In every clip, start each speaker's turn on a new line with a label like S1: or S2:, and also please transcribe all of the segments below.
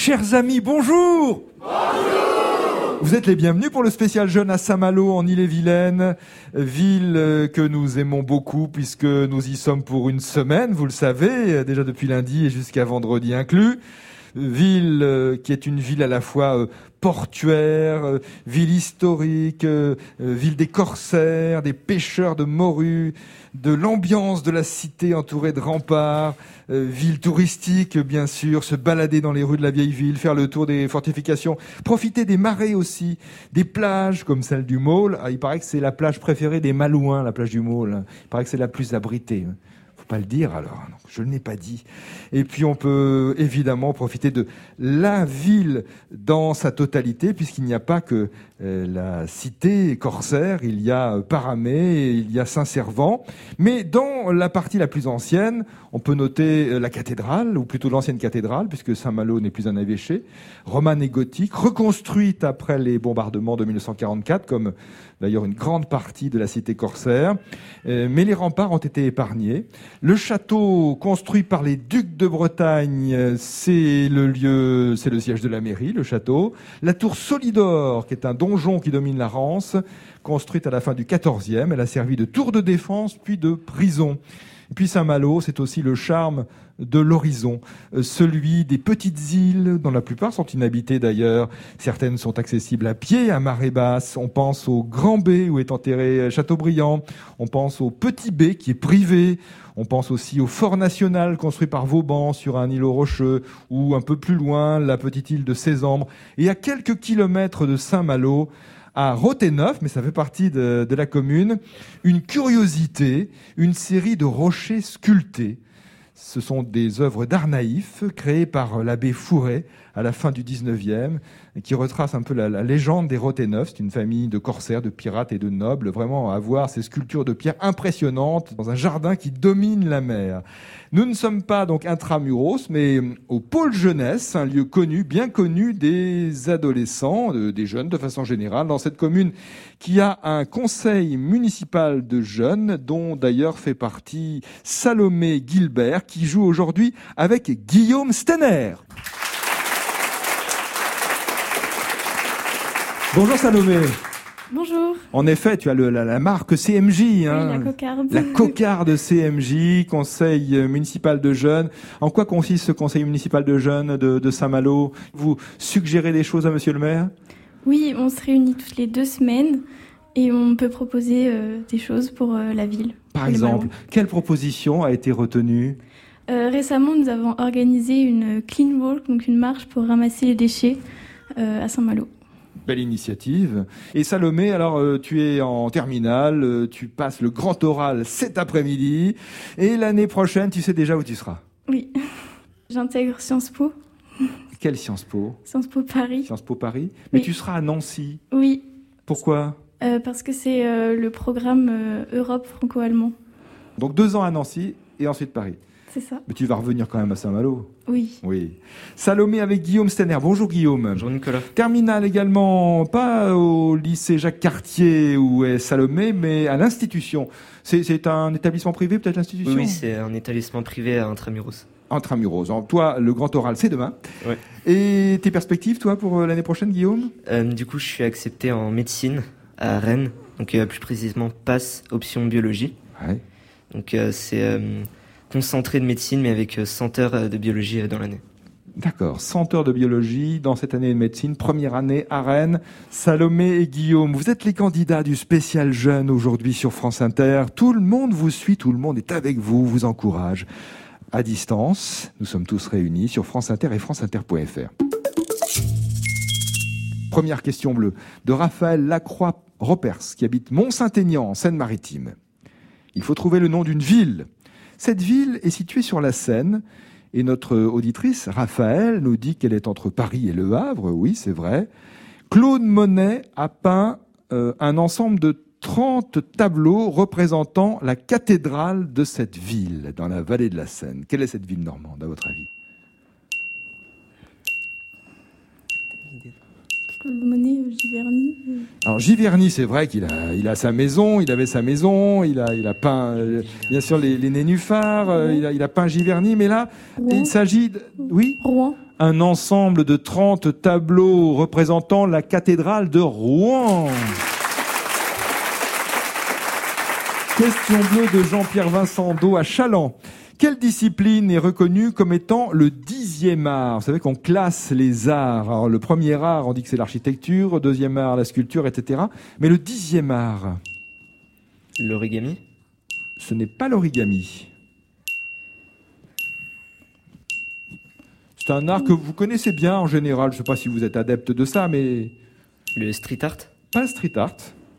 S1: Chers amis, bonjour. Bonjour. Vous êtes les bienvenus pour le spécial jeune à Saint-Malo en Ille-et-Vilaine, ville que nous aimons beaucoup puisque nous y sommes pour une semaine, vous le savez, déjà depuis lundi et jusqu'à vendredi inclus. Ville qui est une ville à la fois portuaire, ville historique, ville des corsaires, des pêcheurs de morues, de l'ambiance de la cité entourée de remparts, ville touristique bien sûr, se balader dans les rues de la vieille ville, faire le tour des fortifications, profiter des marais aussi, des plages comme celle du Maule. Il paraît que c'est la plage préférée des Malouins, la plage du Maule. Il paraît que c'est la plus abritée. Faut pas le dire alors, non, je ne l'ai pas dit. Et puis on peut évidemment profiter de la ville dans sa totalité, puisqu'il n'y a pas que la cité corsaire, il y a Paramé, il y a Saint-Servant. Mais dans la partie la plus ancienne, on peut noter la cathédrale, ou plutôt l'ancienne cathédrale, puisque Saint-Malo n'est plus un évêché, romane et gothique, reconstruite après les bombardements de 1944, comme d'ailleurs une grande partie de la cité corsaire. Mais les remparts ont été épargnés. Le château construit par les ducs de Bretagne, c'est le siège de la mairie, le château. La tour Solidor, qui est un donjon qui domine la Rance, construite à la fin du XIVe, elle a servi de tour de défense puis de prison. Et puis Saint-Malo, c'est aussi le charme de l'horizon, celui des petites îles, dont la plupart sont inhabitées d'ailleurs. Certaines sont accessibles à pied, à marée basse. On pense au Grand B où est enterré Chateaubriand. On pense au Petit B qui est privé. On pense aussi au Fort National construit par Vauban sur un îlot rocheux, ou un peu plus loin, la petite île de Sésambre. Et à quelques kilomètres de Saint-Malo, à Roténeuf, mais ça fait partie de la commune, une curiosité, une série de rochers sculptés. Ce sont des œuvres d'art naïf créées par l'abbé Fouret à la fin du 19e, qui retrace un peu la légende des Roténeuf. C'est une famille de corsaires, de pirates et de nobles, vraiment à voir ces sculptures de pierre impressionnantes dans un jardin qui domine la mer. Nous ne sommes pas donc intramuros, mais au pôle jeunesse, un lieu connu, bien connu des adolescents, des jeunes de façon générale, dans cette commune qui a un conseil municipal de jeunes, dont d'ailleurs fait partie Salomé Gilbert, qui joue aujourd'hui avec Guillaume Stenner. Bonjour Salomé.
S2: Bonjour.
S1: En effet, tu as la marque CMJ. Hein,
S2: oui, la cocarde.
S1: La cocarde CMJ, Conseil municipal de jeunes. En quoi consiste ce Conseil municipal de jeunes de Saint-Malo ? Vous suggérez des choses à Monsieur le maire ?
S2: Oui, on se réunit toutes les 2 semaines et on peut proposer des choses pour la ville.
S1: Par exemple, quelle proposition a été retenue ?
S2: Récemment, nous avons organisé une clean walk, donc une marche pour ramasser les déchets à Saint-Malo.
S1: Belle initiative. Et Salomé, alors tu es en terminale, tu passes le grand oral cet après-midi, et l'année prochaine, tu sais déjà où tu seras ?
S2: Oui, j'intègre Sciences Po.
S1: Quelle Sciences Po ?
S2: Sciences Po Paris.
S1: Sciences Po Paris ? Mais
S2: oui.
S1: Tu seras à Nancy.
S2: Oui.
S1: Pourquoi ?
S2: Parce que c'est le programme Europe franco-allemand.
S1: Donc 2 ans à Nancy et ensuite Paris.
S2: C'est ça.
S1: Mais tu vas revenir quand même à Saint-Malo.
S2: Oui.
S1: Oui. Salomé avec Guillaume Stenner. Bonjour Guillaume.
S3: Bonjour Nicolas.
S1: Terminale également, pas au lycée Jacques Cartier où est Salomé, mais à l'institution. C'est un établissement privé, peut-être l'institution ?
S3: Oui, c'est un établissement privé à Intramuros.
S1: Intramuros. Donc, toi, le grand oral, c'est demain.
S3: Ouais.
S1: Et tes perspectives, toi, pour l'année prochaine, Guillaume ?
S3: Du coup, je suis accepté en médecine à Rennes. Donc, plus précisément, PASS, option biologie.
S1: Ouais.
S3: Donc, c'est concentré de médecine, mais avec 100 heures de biologie dans l'année.
S1: D'accord, 100 heures de biologie dans cette année de médecine, première année à Rennes. Salomé et Guillaume, vous êtes les candidats du spécial jeune aujourd'hui sur France Inter. Tout le monde vous suit, tout le monde est avec vous, vous encourage. À distance, nous sommes tous réunis sur France Inter et franceinter.fr. Première question bleue de Raphaël Lacroix-Ropers, qui habite Mont-Saint-Aignan, en Seine-Maritime. Il faut trouver le nom d'une ville. Cette ville est située sur la Seine. Et notre auditrice, Raphaël, nous dit qu'elle est entre Paris et Le Havre. Oui, c'est vrai. Claude Monet a peint un ensemble de 30 tableaux représentant la cathédrale de cette ville, dans la vallée de la Seine. Quelle est cette ville normande, à votre avis ?
S2: Claude Monet, Giverny.
S1: Alors Giverny, c'est vrai qu'il a sa maison, il avait sa maison, il a peint bien sûr les nénuphars, il a peint Giverny, mais là
S2: Rouen.
S1: il s'agit de... Oui ?
S2: Rouen.
S1: un ensemble de 30 tableaux représentant la cathédrale de Rouen. Question bleue de Jean-Pierre Vincent Do à Chaland. Quelle discipline est reconnue comme étant le 10e art? Vous savez qu'on classe les arts. Alors, le premier art, on dit que c'est l'architecture, le deuxième art, la sculpture, etc. Mais le 10e art?
S3: L'origami?
S1: Ce n'est pas l'origami. C'est un art que vous connaissez bien en général. Je ne sais pas si vous êtes adepte de ça, mais...
S3: Le street art?
S1: Pas le street art.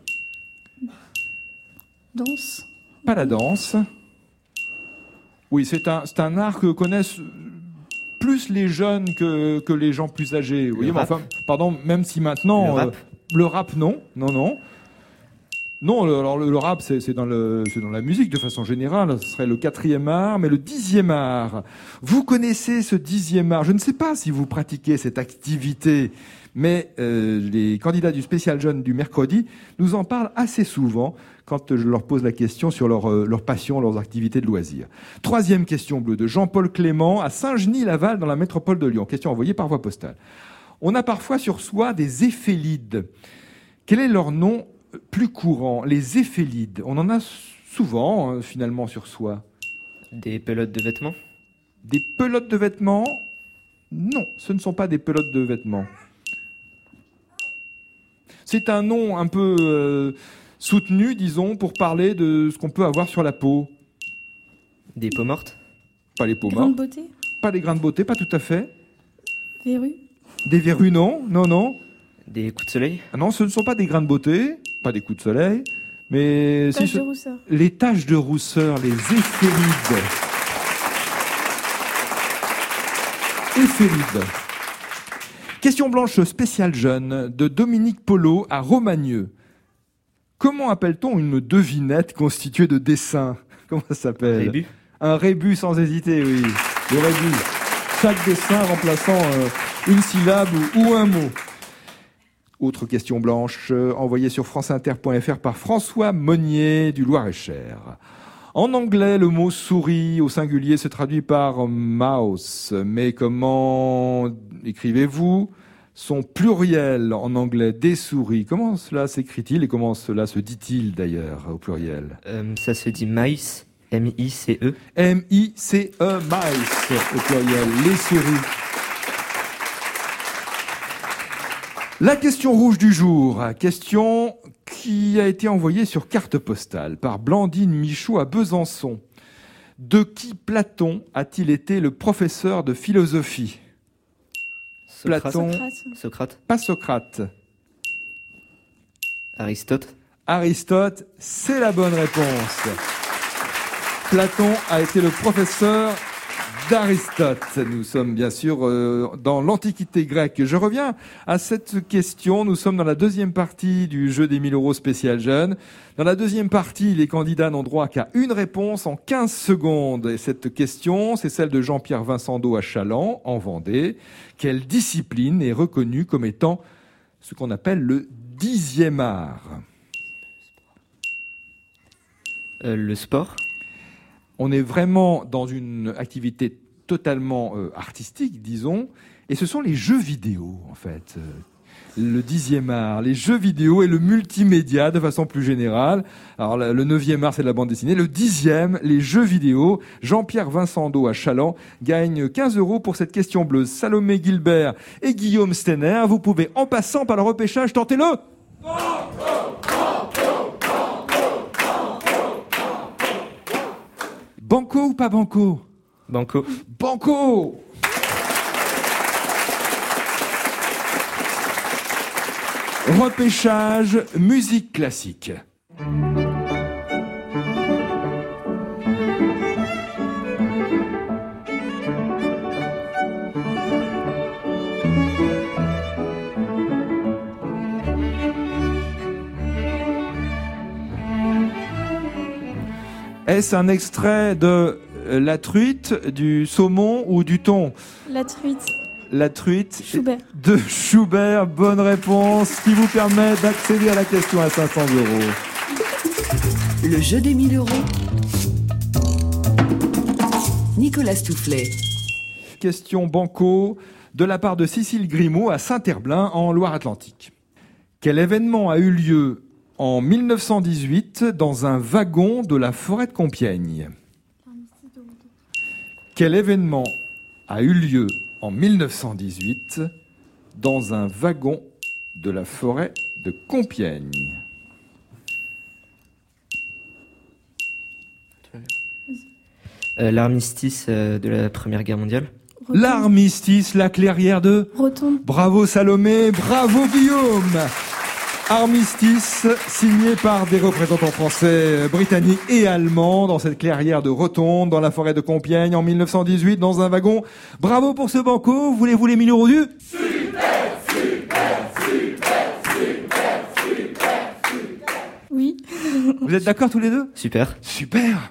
S2: Danse?
S1: Pas la danse. Oui, c'est un art que connaissent plus les jeunes que les gens plus âgés. Vous voyez,
S3: rap.
S1: enfin, pardon, même si maintenant...
S3: Le rap?
S1: Le rap, non. Non, alors le rap, c'est dans la musique de façon générale. Ce serait le 4e art, mais le 10e art. Vous connaissez ce 10e art. Je ne sais pas si vous pratiquez cette activité, mais les candidats du spécial jeune du mercredi nous en parlent assez souvent quand je leur pose la question sur leur passion, leurs activités de loisirs. 3e question bleue de Jean-Paul Clément à Saint-Genis-Laval dans la métropole de Lyon. Question envoyée par voie postale. On a parfois sur soi des éphélides. Quel est leur nom plus courant? Les éphélides. On en a souvent, finalement, sur soi.
S3: Des pelotes de vêtements?
S1: Des pelotes de vêtements? Non, ce ne sont pas des pelotes de vêtements. C'est un nom un peu soutenu, disons, pour parler de ce qu'on peut avoir sur la peau.
S3: Des peaux mortes?
S1: Pas les peaux
S2: Grains de
S1: mortes.
S2: beauté?
S1: Pas les grains de beauté, pas tout à fait.
S2: Verrues?
S1: Des verrues, non.
S3: Des coups de soleil?
S1: Ah non, ce ne sont pas des grains de beauté, pas des coups de soleil, mais...
S2: Taches de rousseur?
S1: Les taches de rousseur, les éphélides. Éphélides. Question blanche spéciale jeune de Dominique Polo à Romagneux. Comment appelle-t-on une devinette constituée de dessins? Comment ça s'appelle?
S3: Rébus?
S1: Un rébus sans hésiter, oui. Le rébus. Chaque dessin remplaçant une syllabe ou un mot. Autre question blanche, envoyée sur franceinter.fr par François Monnier du Loir-et-Cher. En anglais, le mot souris au singulier se traduit par mouse. Mais comment écrivez-vous son pluriel en anglais des souris? Comment cela s'écrit-il et comment cela se dit-il d'ailleurs au pluriel?
S3: Ça se dit mice. M-I-C-E.
S1: M-I-C-E, mice au pluriel, les souris. La question rouge du jour, question qui a été envoyée sur carte postale par Blandine Michaud à Besançon. De qui Platon a-t-il été le professeur de philosophie? Platon,
S3: Socrate.
S1: pas Socrate.
S3: Aristote.
S1: Aristote, c'est la bonne réponse. Platon a été le professeur d'Aristote. Nous sommes bien sûr dans l'Antiquité grecque. Je reviens à cette question. Nous sommes dans la deuxième partie du jeu des 1000 € spécial jeune. Dans la deuxième partie, les candidats n'ont droit qu'à une réponse en 15 secondes. Et cette question, c'est celle de Jean-Pierre Vincent Do à Chaland, en Vendée. Quelle discipline est reconnue comme étant ce qu'on appelle le 10e art?
S3: Le sport.
S1: On est vraiment dans une activité totalement artistique, disons, et ce sont les jeux vidéo, en fait. Le 10e art, les jeux vidéo et le multimédia de façon plus générale. Alors, le 9e art, c'est la bande dessinée. Le 10e, les jeux vidéo. Jean-Pierre Vincent Do à Chaland gagne 15 € pour cette question bleue. Salomé Gilbert et Guillaume Stenner, vous pouvez, en passant par le repêchage, tenter le... Banco ou pas banco?
S3: Banco.
S1: Banco! Repêchage, musique classique. Est-ce un extrait de La Truite, du Saumon ou du Thon?
S2: La truite.
S1: La Truite
S2: Schubert.
S1: de Schubert. Bonne réponse qui vous permet d'accéder à la question à 500 €.
S4: Le jeu des 1000 €. Nicolas Stoufflet.
S1: Question banco de la part de Cécile Grimaud à Saint-Herblain en Loire-Atlantique. Quel événement a eu lieu en 1918 dans un wagon de la forêt de Compiègne? Quel événement a eu lieu en 1918 dans un wagon de la forêt de Compiègne?
S3: L'armistice de la Première Guerre mondiale.
S2: Rotonde.
S1: L'armistice, la clairière de...
S2: Rotonde.
S1: Bravo Salomé, bravo Guillaume. Armistice signé par des représentants français, britanniques et allemands dans cette clairière de Rotonde, dans la forêt de Compiègne en 1918, dans un wagon. Bravo pour ce banco. Voulez-vous les 1000 € du...
S2: Oui.
S1: Vous êtes d'accord tous les deux?
S3: Super.
S1: Super.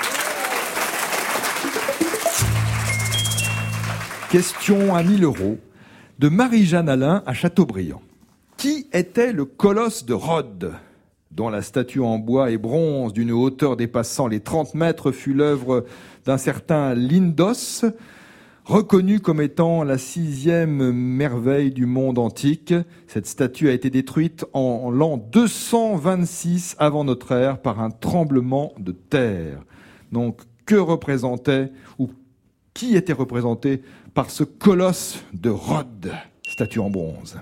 S1: Question à 1000 € de Marie-Jeanne Alain à Châteaubriand. Qui était le colosse de Rhodes, dont la statue en bois et bronze d'une hauteur dépassant les 30 mètres fut l'œuvre d'un certain Lindos, reconnu comme étant la 6e merveille du monde antique? Cette statue a été détruite en l'an 226 avant notre ère par un tremblement de terre. Donc, que représentait ou qui était représenté par ce colosse de Rhodes, statue en bronze?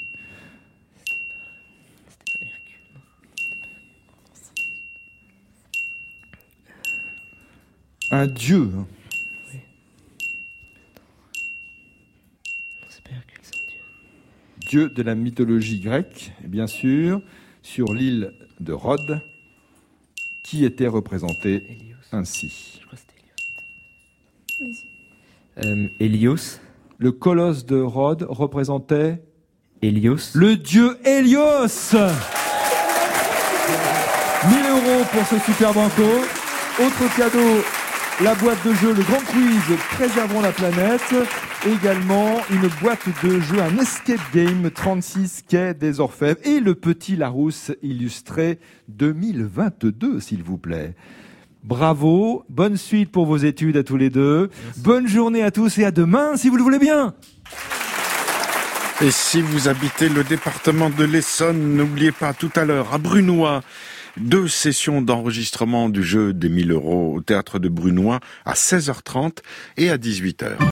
S1: Un dieu.
S3: Oui. C'est pas Hercule, c'est un dieu.
S1: Dieu de la mythologie grecque, bien sûr, sur l'île de Rhodes, qui était représenté
S3: Hélios.
S1: ainsi.
S3: Je crois que c'était Hélios. Hélios.
S1: Le colosse de Rhodes représentait
S3: Hélios.
S1: le dieu Hélios. 1000 € pour ce super banco. Autre cadeau, la boîte de jeu, le grand quiz Préservons la planète. Également une boîte de jeu, un escape game 36 quai des Orfèvres et le petit Larousse illustré 2022, s'il vous plaît. Bravo, bonne suite pour vos études à tous les deux. Merci. Bonne journée à tous et à demain, si vous le voulez bien.
S5: Et si vous habitez le département de l'Essonne, n'oubliez pas tout à l'heure à Brunois, 2 sessions d'enregistrement du jeu des 1000 € au théâtre de Brunois à 16h30 et à 18h.